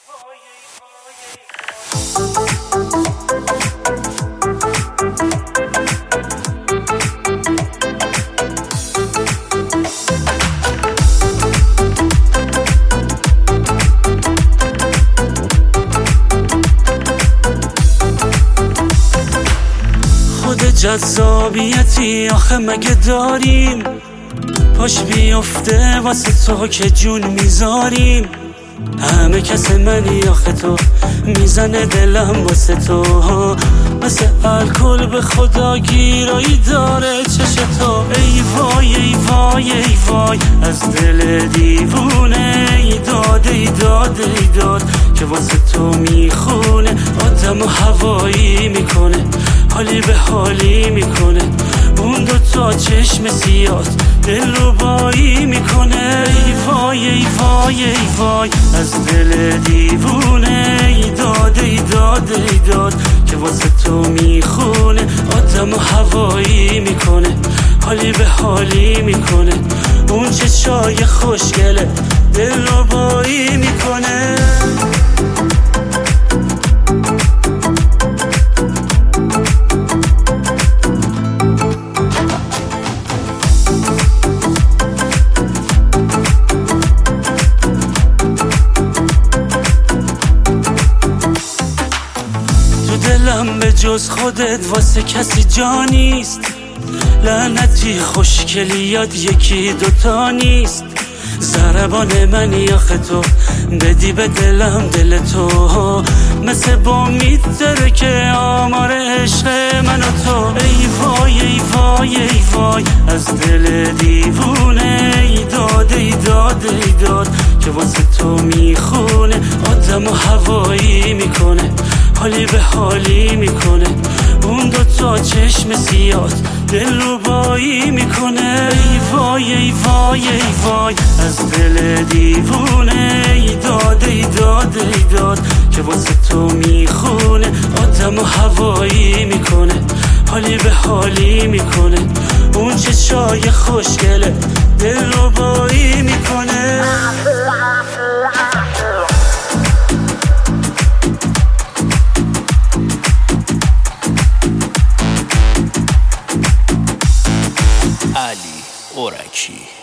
جذابیتی آخه مگه داریم؟ پاش بیفته واسه تو که جون میذاریم. همه کس منی آخه تو میزنه دلم واسه تو، مثل الکل به خدا گیرایی داره چش تو. ای وای ای وای ای وای از دل دیوونه، ای داد ای داد ای داد که واسه تو میخونه. آدم و هوایی میکنه، حالی به حالی میکنه. اون دوتا چشم سیاد دل رو بایی میکنه. ای وای ای وای ای وای از دل دیوونه، ای داد ای داد ای داد که واسه تو میخونه. آدم و هوایی میکنه، حالی به حالی میکنه. اون چشای خوشگله دل رو بایی میکنه. دلم به جز خودت واسه کسی جا نیست. لعنتی خوشگلیات یکی دوتا نیست. ضربان منی آخه تو بدی به دلم دل تو، مثل بامید داره که آمار عشق من و تو. ای وای ای وای ای وای از دل دیوونه، ای داد ای داد ای داد که واسه تو میخونه. آدم و هوایی میکنه، حالی به حالی میکنه. اون دوتا چشم سیاد دل رو بایی میکنه. ای وای ای وای ای وای از دل دیوونه، ای داد ای داد ای داد که واسه تو میخونه. آدم و هوایی میکنه، حالی به حالی میکنه. اون چشای خوشگله دل رو بایی میکنه. علی اورکی.